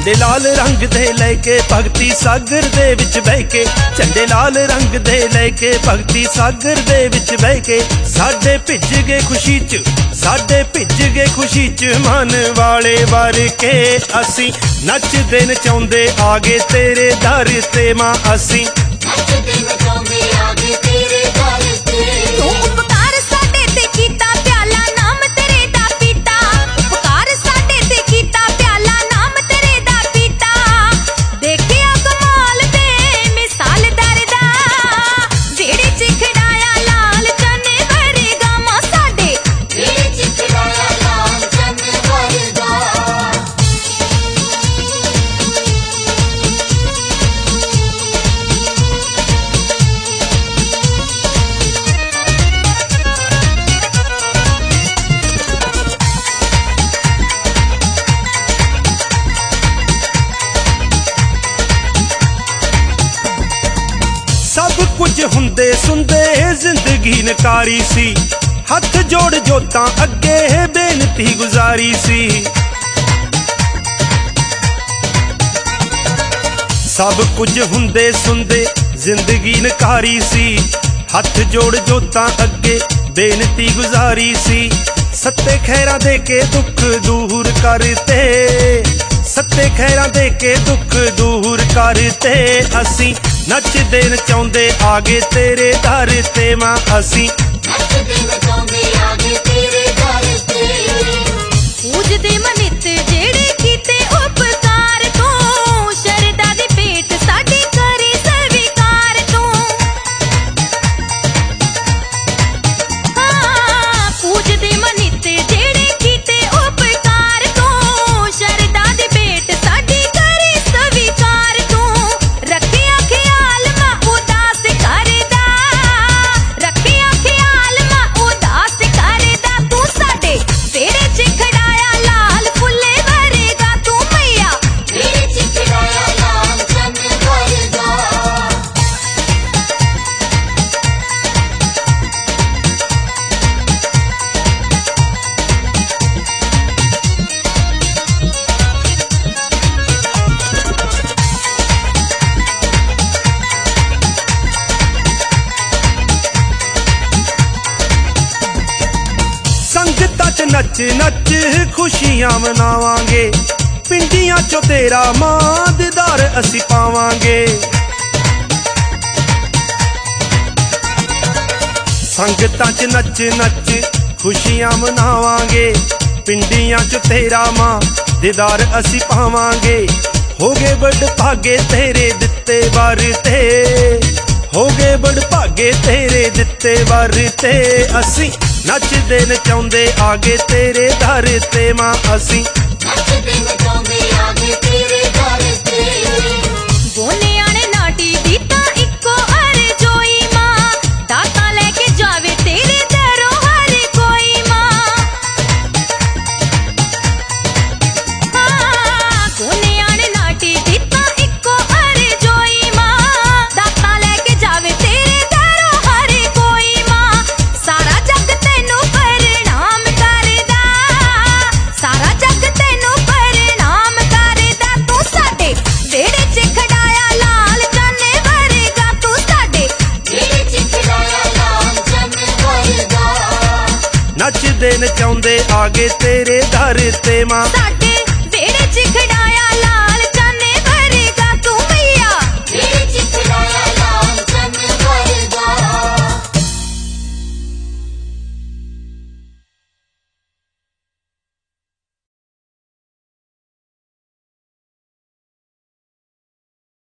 झंडे लाल रंग दे लैके भगती सागर दे विच बह के, झंडे लाल रंग दे लैके भगती सागर दे विच बह के, साडे भिज गए खुशी च, साडे भिज गए खुशी च मन वाले वर के। असी नचदे नचाउंदे आ गए तेरे दर ते मां, असी नचदे नचाउंदे आ गए तेरे दर ते। तू उपकार साडे ते कीता प्याला नाम तेरे दा पीता, उपकार साडे ते कीता प्याला नाम तेरे दा पीता। देखिया कमाल दे मिसाल दरदा, जेड़े च खड़ाया लाल चने वरगा मां साडे, जेड़े च खड़ाया लाल चने वरगा। सब कुछ हुंदे सुंदे जिंदगी नकारी सी, हथ जोड़ जोतां अगे बेनती गुजारी सी। सब कुछ हुंदे सुंदे जिंदगी नकारी सी, हथ जोड़ जोतां अगे बेनती गुजारी सी। सत्ते खैरा दे के दुख दूर करते, सत्ते खैरा दे के दुख दूर करते। असी नचदे नचाउंदे आ गए तेरे दर ते मां, असी नचदे नचाउंदे आ गए तेरे दर ते। पूजदे मनित जेड़े कीते उपकार तू, शरदा दी भेंट साडी करे स्वीकार तू। हाँ पूजदे मनित जेड़े कीते उपकार तू, शरदा दी भेंट साडी करे स्वीकार तू। रखिया ख्याल मां उदास करदा, रखिया ख्याल मां उदास करदा। तू साडे तेरे च खड़ाया लाल फुल्ले वरगा, तू मैया तेरे च खड़ाया लाल चने वरगा। संगतां च नच नच खुशियां मनावांगे, पिंडियां चो तेरा मां दीदार असी पावांगे। संगतां च नच नच खुशियां मनावांगे, पिंडियां चो तेरा मां दीदार असी पावांगे। हो गए बड़ भागे तेरे दित्ते वर ते, हो गए बड़ भागे तेरे दित्ते वर ते। असी नचदे नचाउंदे आ गए तेरे दर ते मां, असी नचदे नचाउंदे आ गए तेरे दर ते। बोलिया ने नाटी दी तां इक्को अर्जोई मां, दाता लेके जावे तेरे दरों हर कोई मां। हाँ बोलिया ने नाटी दी तां इक्को अर्जोई मां, दाता लेके जावे तेरे दरों हर कोई मां। सारा जग तैनू प्रणाम करदा, सारा जग तैनू प्रणाम करदा। तू साडे वेड़े च खड़ाया लाल चने वरगा, तू साडे वेड़े च खड़ाया लाल चने वरगा। नचदे नचाउंदे आ गए तेरे दर ते मां, साडे वेड़े च